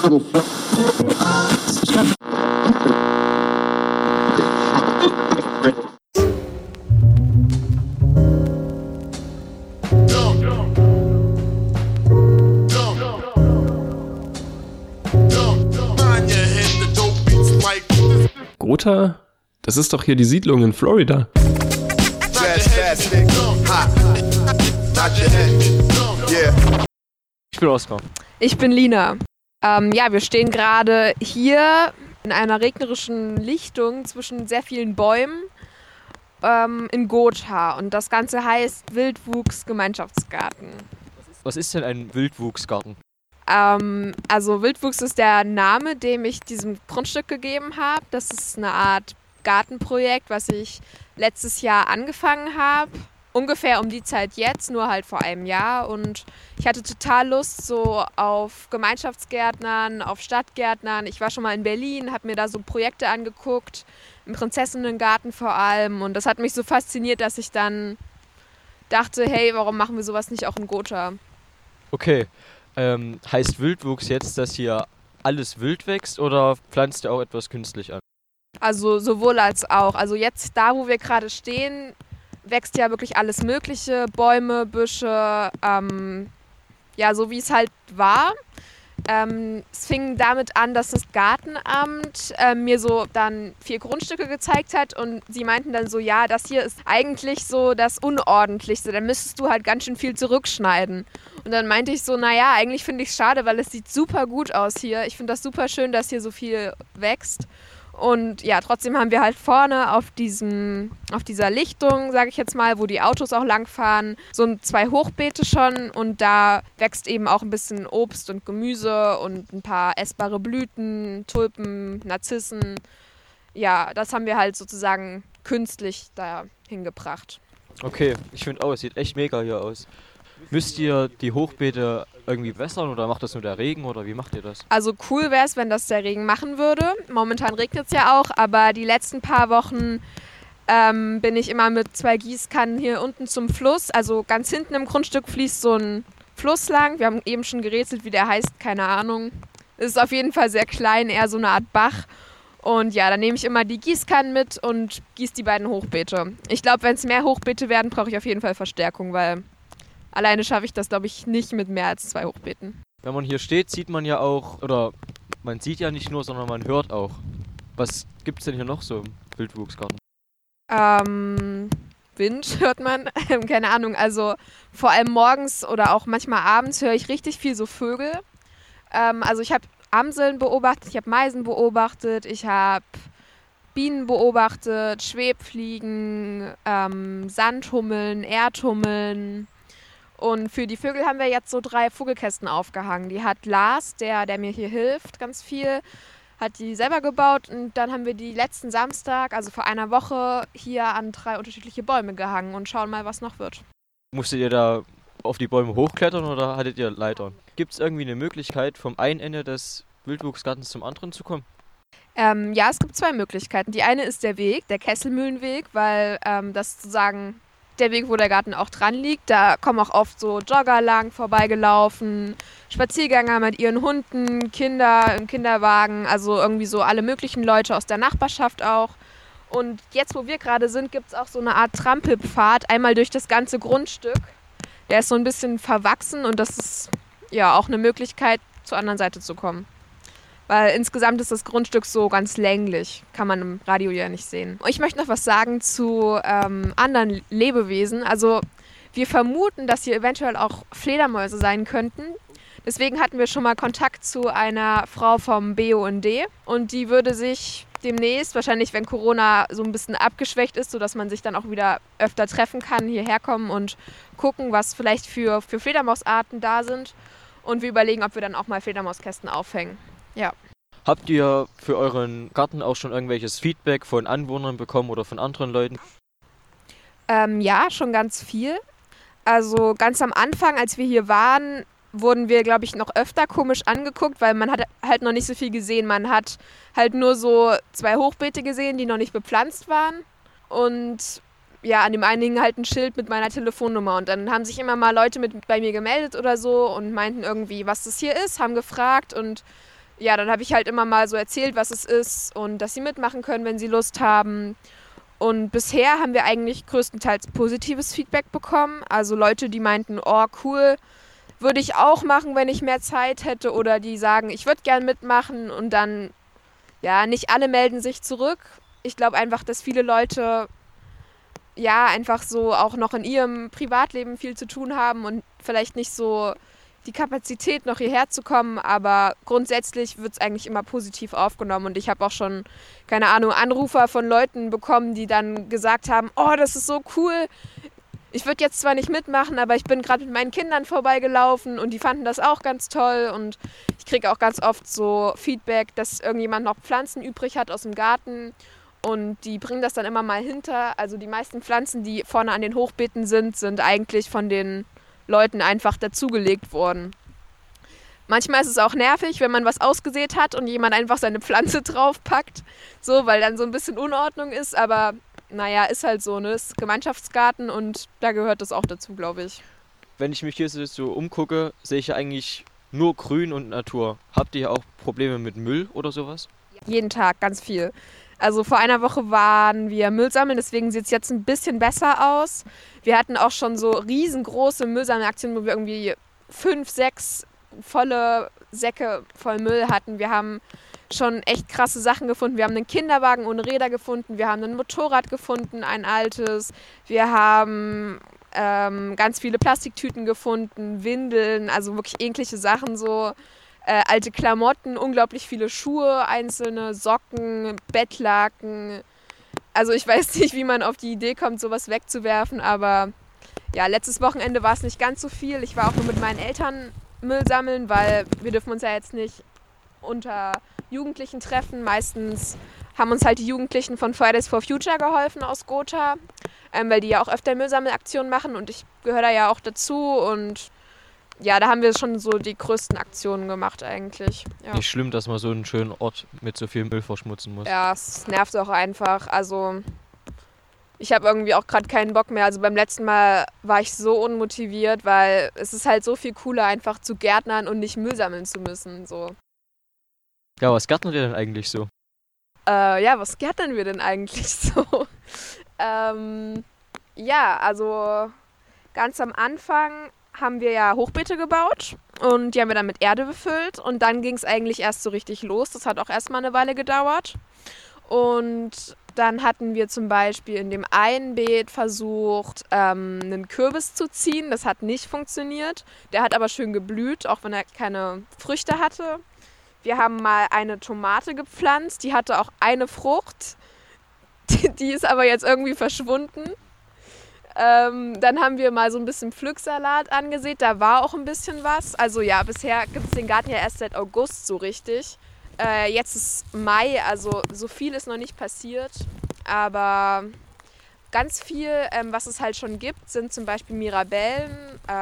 Gotha? Das ist doch hier die Siedlung in Florida. Ich bin Oskar. Ich bin Lina. Wir stehen gerade hier in einer regnerischen Lichtung zwischen sehr vielen Bäumen in Gotha. Und das Ganze heißt Wildwuchs-Gemeinschaftsgarten. Was ist denn ein Wildwuchsgarten? Wildwuchs ist der Name, dem ich diesem Grundstück gegeben habe. Das ist eine Art Gartenprojekt, was ich letztes Jahr angefangen habe. Ungefähr um die Zeit jetzt, nur halt vor einem Jahr. Und ich hatte total Lust so auf Gemeinschaftsgärtnern, auf Stadtgärtnern. Ich war schon mal in Berlin, habe mir da so Projekte angeguckt, im Prinzessinnengarten vor allem. Und das hat mich so fasziniert, dass ich dann dachte, hey, warum machen wir sowas nicht auch in Gotha? Okay, heißt Wildwuchs jetzt, dass hier alles wild wächst oder pflanzt ihr auch etwas künstlich an? Also sowohl als auch. Also jetzt da, wo wir gerade stehen, wächst ja wirklich alles Mögliche, Bäume, Büsche, so wie es halt war. Es fing damit an, dass das Gartenamt mir so dann 4 Grundstücke gezeigt hat und sie meinten dann so, ja, das hier ist eigentlich so das Unordentlichste, da müsstest du halt ganz schön viel zurückschneiden. Und dann meinte ich so, naja, eigentlich finde ich es schade, weil es sieht super gut aus hier. Ich finde das super schön, dass hier so viel wächst. Und ja, trotzdem haben wir halt vorne auf dieser Lichtung, sage ich jetzt mal, wo die Autos auch langfahren, so 2 Hochbeete schon und da wächst eben auch ein bisschen Obst und Gemüse und ein paar essbare Blüten, Tulpen, Narzissen. Ja, das haben wir halt sozusagen künstlich da hingebracht. Okay, ich finde auch, es sieht echt mega hier aus. Müsst ihr die Hochbeete irgendwie wässern oder macht das nur der Regen oder wie macht ihr das? Also cool wäre es, wenn das der Regen machen würde. Momentan regnet es ja auch, aber die letzten paar Wochen bin ich immer mit 2 Gießkannen hier unten zum Fluss. Also ganz hinten im Grundstück fließt so ein Fluss lang. Wir haben eben schon gerätselt, wie der heißt, keine Ahnung. Es ist auf jeden Fall sehr klein, eher so eine Art Bach. Und ja, dann nehme ich immer die Gießkannen mit und gieße die beiden Hochbeete. Ich glaube, wenn es mehr Hochbeete werden, brauche ich auf jeden Fall Verstärkung, weil alleine schaffe ich das, glaube ich, nicht mit mehr als 2 Hochbeeten. Wenn man hier steht, sieht man ja auch, oder man sieht ja nicht nur, sondern man hört auch. Was gibt's denn hier noch so im Wildwuchsgarten? Wind hört man, keine Ahnung. Also vor allem morgens oder auch manchmal abends höre ich richtig viel so Vögel. Ich habe Amseln beobachtet, ich habe Meisen beobachtet, ich habe Bienen beobachtet, Schwebfliegen, Sandhummeln, Erdhummeln. Und für die Vögel haben wir jetzt so 3 Vogelkästen aufgehangen. Die hat Lars, der mir hier hilft, ganz viel, hat die selber gebaut. Und dann haben wir die letzten Samstag, also vor einer Woche, hier an 3 unterschiedliche Bäume gehangen und schauen mal, was noch wird. Musstet ihr da auf die Bäume hochklettern oder hattet ihr Leitern? Gibt es irgendwie eine Möglichkeit, vom einen Ende des Wildwuchsgartens zum anderen zu kommen? Es gibt 2 Möglichkeiten. Die eine ist der Weg, der Kesselmühlenweg, weil das sozusagen der Weg, wo der Garten auch dran liegt. Da kommen auch oft so Jogger lang vorbeigelaufen, Spaziergänger mit ihren Hunden, Kinder im Kinderwagen, also irgendwie so alle möglichen Leute aus der Nachbarschaft auch. Und jetzt, wo wir gerade sind, gibt es auch so eine Art Trampelpfad, einmal durch das ganze Grundstück. Der ist so ein bisschen verwachsen und das ist ja auch eine Möglichkeit, zur anderen Seite zu kommen. Weil insgesamt ist das Grundstück so ganz länglich, kann man im Radio ja nicht sehen. Ich möchte noch was sagen zu anderen Lebewesen. Also wir vermuten, dass hier eventuell auch Fledermäuse sein könnten. Deswegen hatten wir schon mal Kontakt zu einer Frau vom BUND und die würde sich demnächst, wahrscheinlich wenn Corona so ein bisschen abgeschwächt ist, sodass man sich dann auch wieder öfter treffen kann, hierher kommen und gucken, was vielleicht für Fledermausarten da sind. Und wir überlegen, ob wir dann auch mal Fledermauskästen aufhängen. Ja. Habt ihr für euren Garten auch schon irgendwelches Feedback von Anwohnern bekommen oder von anderen Leuten? Ja, schon ganz viel. Also ganz am Anfang, als wir hier waren, wurden wir, glaube ich, noch öfter komisch angeguckt, weil man hat halt noch nicht so viel gesehen. Man hat halt nur so 2 Hochbeete gesehen, die noch nicht bepflanzt waren. Und ja, an dem einen hing halt ein Schild mit meiner Telefonnummer. Und dann haben sich immer mal Leute bei mir gemeldet oder so und meinten irgendwie, was das hier ist, haben gefragt. Und ja, dann habe ich halt immer mal so erzählt, was es ist und dass sie mitmachen können, wenn sie Lust haben. Und bisher haben wir eigentlich größtenteils positives Feedback bekommen. Also Leute, die meinten, oh cool, würde ich auch machen, wenn ich mehr Zeit hätte. Oder die sagen, ich würde gern mitmachen. Und dann, ja, nicht alle melden sich zurück. Ich glaube einfach, dass viele Leute ja einfach so auch noch in ihrem Privatleben viel zu tun haben und vielleicht nicht so die Kapazität, noch hierher zu kommen, aber grundsätzlich wird es eigentlich immer positiv aufgenommen und ich habe auch schon, keine Ahnung, Anrufer von Leuten bekommen, die dann gesagt haben, oh, das ist so cool, ich würde jetzt zwar nicht mitmachen, aber ich bin gerade mit meinen Kindern vorbeigelaufen und die fanden das auch ganz toll und ich kriege auch ganz oft so Feedback, dass irgendjemand noch Pflanzen übrig hat aus dem Garten und die bringen das dann immer mal hinter. Also die meisten Pflanzen, die vorne an den Hochbeeten sind eigentlich von den Leuten einfach dazugelegt worden. Manchmal ist es auch nervig, wenn man was ausgesät hat und jemand einfach seine Pflanze draufpackt, so, weil dann so ein bisschen Unordnung ist, aber naja, ist halt so, ne, ist Gemeinschaftsgarten und da gehört das auch dazu, glaube ich. Wenn ich mich hier so umgucke, sehe ich ja eigentlich nur Grün und Natur. Habt ihr auch Probleme mit Müll oder sowas? Jeden Tag ganz viel. Also vor einer Woche waren wir Müll sammeln, deswegen sieht es jetzt ein bisschen besser aus. Wir hatten auch schon so riesengroße Müllsammelaktionen, wo wir irgendwie 5, 6 volle Säcke voll Müll hatten. Wir haben schon echt krasse Sachen gefunden. Wir haben einen Kinderwagen ohne Räder gefunden, wir haben ein Motorrad gefunden, ein altes. Wir haben ganz viele Plastiktüten gefunden, Windeln, also wirklich eklige Sachen so. Alte Klamotten, unglaublich viele Schuhe, einzelne Socken, Bettlaken. Also ich weiß nicht, wie man auf die Idee kommt, sowas wegzuwerfen, aber ja, letztes Wochenende war es nicht ganz so viel. Ich war auch nur mit meinen Eltern Müll sammeln, weil wir dürfen uns ja jetzt nicht unter Jugendlichen treffen. Meistens haben uns halt die Jugendlichen von Fridays for Future geholfen aus Gotha, weil die ja auch öfter Müllsammelaktionen machen und ich gehöre da ja auch dazu und ja, da haben wir schon so die größten Aktionen gemacht eigentlich. Ja. Nicht schlimm, dass man so einen schönen Ort mit so viel Müll verschmutzen muss. Ja, es nervt auch einfach. Also ich habe irgendwie auch gerade keinen Bock mehr. Also beim letzten Mal war ich so unmotiviert, weil es ist halt so viel cooler, einfach zu gärtnern und nicht Müll sammeln zu müssen. So. Ja, was gärtnert ihr denn eigentlich so? Ja, was gärtnern wir denn eigentlich so? Ja, also ganz am Anfang haben wir ja Hochbeete gebaut und die haben wir dann mit Erde befüllt und dann ging es eigentlich erst so richtig los. Das hat auch erstmal eine Weile gedauert und dann hatten wir zum Beispiel in dem einen Beet versucht, einen Kürbis zu ziehen. Das hat nicht funktioniert. Der hat aber schön geblüht, auch wenn er keine Früchte hatte. Wir haben mal eine Tomate gepflanzt, die hatte auch eine Frucht. Die ist aber jetzt irgendwie verschwunden. Dann haben wir mal so ein bisschen Pflücksalat angesät, da war auch ein bisschen was. Also ja, bisher gibt es den Garten ja erst seit August so richtig. Jetzt ist Mai, also so viel ist noch nicht passiert. Aber ganz viel, was es halt schon gibt, sind zum Beispiel Mirabellen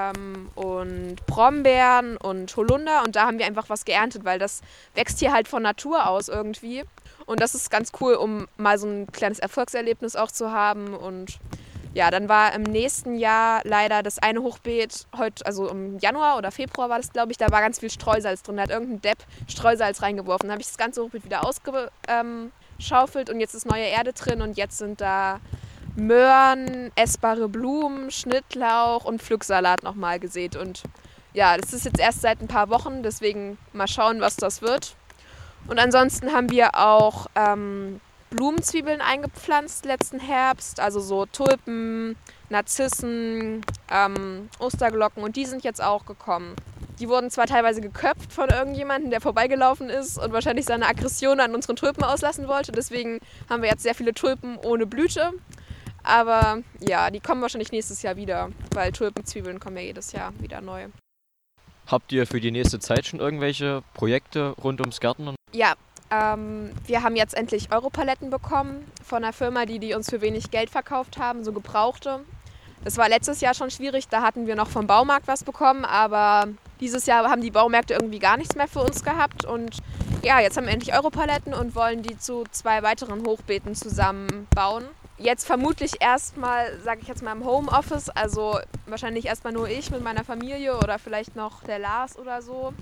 und Brombeeren und Holunder. Und da haben wir einfach was geerntet, weil das wächst hier halt von Natur aus irgendwie. Und das ist ganz cool, um mal so ein kleines Erfolgserlebnis auch zu haben. Und ja, dann war im nächsten Jahr leider das eine Hochbeet, also im Januar oder Februar war das, glaube ich, da war ganz viel Streusalz drin. Da hat irgendein Depp Streusalz reingeworfen. Dann habe ich das ganze Hochbeet wieder ausgeschaufelt und jetzt ist neue Erde drin und jetzt sind da Möhren, essbare Blumen, Schnittlauch und Pflücksalat nochmal gesät. Und ja, das ist jetzt erst seit ein paar Wochen, deswegen mal schauen, was das wird. Und ansonsten haben wir auch Blumenzwiebeln eingepflanzt letzten Herbst, also so Tulpen, Narzissen, Osterglocken und die sind jetzt auch gekommen. Die wurden zwar teilweise geköpft von irgendjemandem, der vorbeigelaufen ist und wahrscheinlich seine Aggression an unseren Tulpen auslassen wollte, deswegen haben wir jetzt sehr viele Tulpen ohne Blüte. Aber ja, die kommen wahrscheinlich nächstes Jahr wieder, weil Tulpenzwiebeln kommen ja jedes Jahr wieder neu. Habt ihr für die nächste Zeit schon irgendwelche Projekte rund ums Gärtnern? Ja, wir haben jetzt endlich Europaletten bekommen von einer Firma, die uns für wenig Geld verkauft haben, so gebrauchte. Das war letztes Jahr schon schwierig, da hatten wir noch vom Baumarkt was bekommen, aber dieses Jahr haben die Baumärkte irgendwie gar nichts mehr für uns gehabt. Und ja, jetzt haben wir endlich Europaletten und wollen die zu 2 weiteren Hochbeeten zusammenbauen. Jetzt vermutlich erstmal, sage ich jetzt mal im Homeoffice, also wahrscheinlich erstmal nur ich mit meiner Familie oder vielleicht noch der Lars oder so.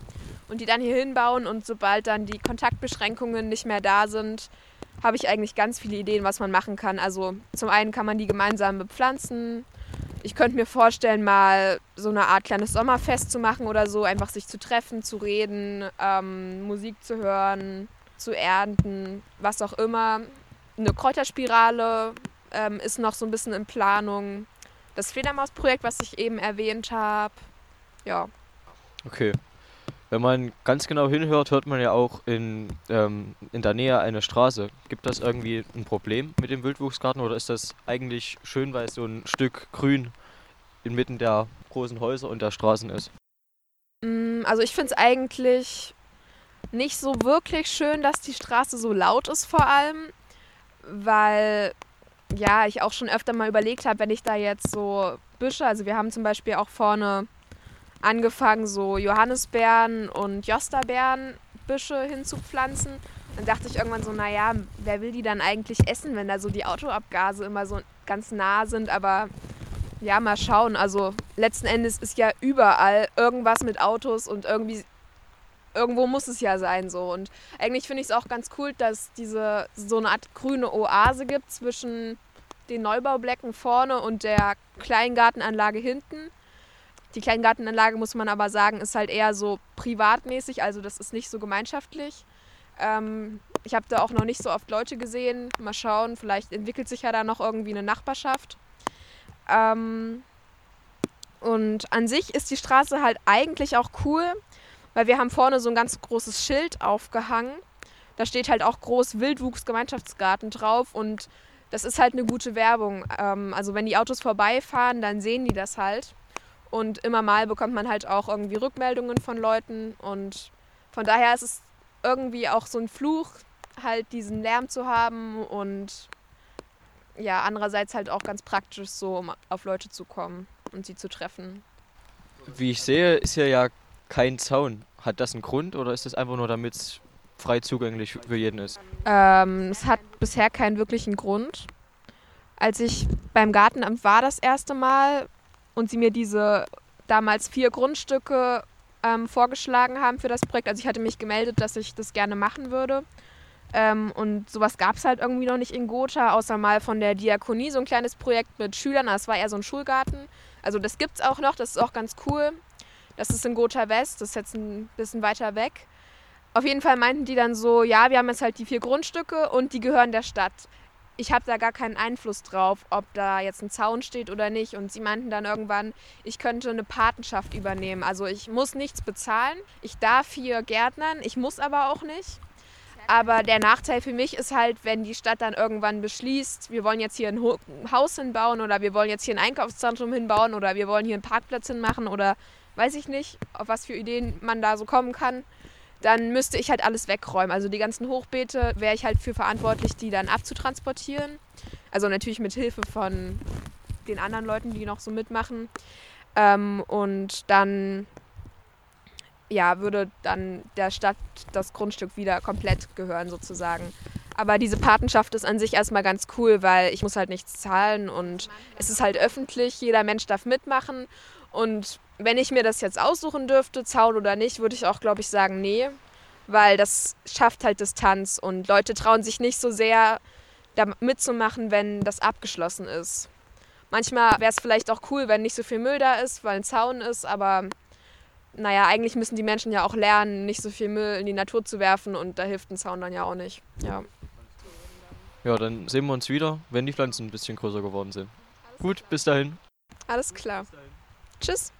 und die dann hier hinbauen. Und sobald dann die Kontaktbeschränkungen nicht mehr da sind, habe ich eigentlich ganz viele Ideen, was man machen kann. Also zum einen kann man die gemeinsam bepflanzen. Ich könnte mir vorstellen, mal so eine Art kleines Sommerfest zu machen oder so, einfach sich zu treffen, zu reden, Musik zu hören, zu ernten, was auch immer. Eine Kräuterspirale ist noch so ein bisschen in Planung. Das Fledermausprojekt, was ich eben erwähnt habe. Ja. Okay. Wenn man ganz genau hinhört, hört man ja auch in der Nähe eine Straße. Gibt das irgendwie ein Problem mit dem Wildwuchsgarten oder ist das eigentlich schön, weil es so ein Stück Grün inmitten der großen Häuser und der Straßen ist? Also ich finde es eigentlich nicht so wirklich schön, dass die Straße so laut ist vor allem, weil ja, ich auch schon öfter mal überlegt habe, wenn ich da jetzt so Büsche, also wir haben zum Beispiel auch vorne angefangen, so Johannisbeeren und Josterbeerenbüsche hinzupflanzen. Dann dachte ich irgendwann so, naja, wer will die dann eigentlich essen, wenn da so die Autoabgase immer so ganz nah sind, aber ja, mal schauen. Also letzten Endes ist ja überall irgendwas mit Autos und irgendwo muss es ja sein so. Und eigentlich finde ich es auch ganz cool, dass so eine Art grüne Oase gibt zwischen den Neubaublöcken vorne und der Kleingartenanlage hinten. Die Kleingartenanlage, muss man aber sagen, ist halt eher so privatmäßig, also das ist nicht so gemeinschaftlich. Ich habe da auch noch nicht so oft Leute gesehen. Mal schauen, vielleicht entwickelt sich ja da noch irgendwie eine Nachbarschaft. Und an sich ist die Straße halt eigentlich auch cool, weil wir haben vorne so ein ganz großes Schild aufgehangen. Da steht halt auch groß Wildwuchs-Gemeinschaftsgarten drauf und das ist halt eine gute Werbung. Also wenn die Autos vorbeifahren, dann sehen die das halt. Und immer mal bekommt man halt auch irgendwie Rückmeldungen von Leuten. Und von daher ist es irgendwie auch so ein Fluch, halt diesen Lärm zu haben. Und ja, andererseits halt auch ganz praktisch so, um auf Leute zu kommen und sie zu treffen. Wie ich sehe, ist hier ja kein Zaun. Hat das einen Grund oder ist das einfach nur, damit es frei zugänglich für jeden ist? Es hat bisher keinen wirklichen Grund. Als ich beim Gartenamt war das erste Mal und sie mir diese damals 4 Grundstücke vorgeschlagen haben für das Projekt, also ich hatte mich gemeldet, dass ich das gerne machen würde. Und sowas gab es halt irgendwie noch nicht in Gotha, außer mal von der Diakonie, so ein kleines Projekt mit Schülern. Das war eher so ein Schulgarten. Also das gibt's auch noch, das ist auch ganz cool. Das ist in Gotha West, das ist jetzt ein bisschen weiter weg. Auf jeden Fall meinten die dann so, ja, wir haben jetzt halt die 4 Grundstücke und die gehören der Stadt. Ich habe da gar keinen Einfluss drauf, ob da jetzt ein Zaun steht oder nicht. Und sie meinten dann irgendwann, ich könnte eine Patenschaft übernehmen. Also ich muss nichts bezahlen. Ich darf hier gärtnern, ich muss aber auch nicht. Aber der Nachteil für mich ist halt, wenn die Stadt dann irgendwann beschließt, wir wollen jetzt hier ein Haus hinbauen oder wir wollen jetzt hier ein Einkaufszentrum hinbauen oder wir wollen hier einen Parkplatz hinmachen oder weiß ich nicht, auf was für Ideen man da so kommen kann, dann müsste ich halt alles wegräumen. Also die ganzen Hochbeete wäre ich halt für verantwortlich, die dann abzutransportieren. Also natürlich mit Hilfe von den anderen Leuten, die noch so mitmachen. Und dann ja, würde dann der Stadt das Grundstück wieder komplett gehören sozusagen. Aber diese Patenschaft ist an sich erstmal ganz cool, weil ich muss halt nichts zahlen und es ist halt öffentlich, jeder Mensch darf mitmachen. Und wenn ich mir das jetzt aussuchen dürfte, Zaun oder nicht, würde ich auch, glaube ich, sagen, nee. Weil das schafft halt Distanz und Leute trauen sich nicht so sehr, da mitzumachen, wenn das abgeschlossen ist. Manchmal wäre es vielleicht auch cool, wenn nicht so viel Müll da ist, weil ein Zaun ist, aber naja, eigentlich müssen die Menschen ja auch lernen, nicht so viel Müll in die Natur zu werfen und da hilft ein Zaun dann ja auch nicht. Ja. Ja, dann sehen wir uns wieder, wenn die Pflanzen ein bisschen größer geworden sind. Gut, bis dahin. Alles klar. Tschüss.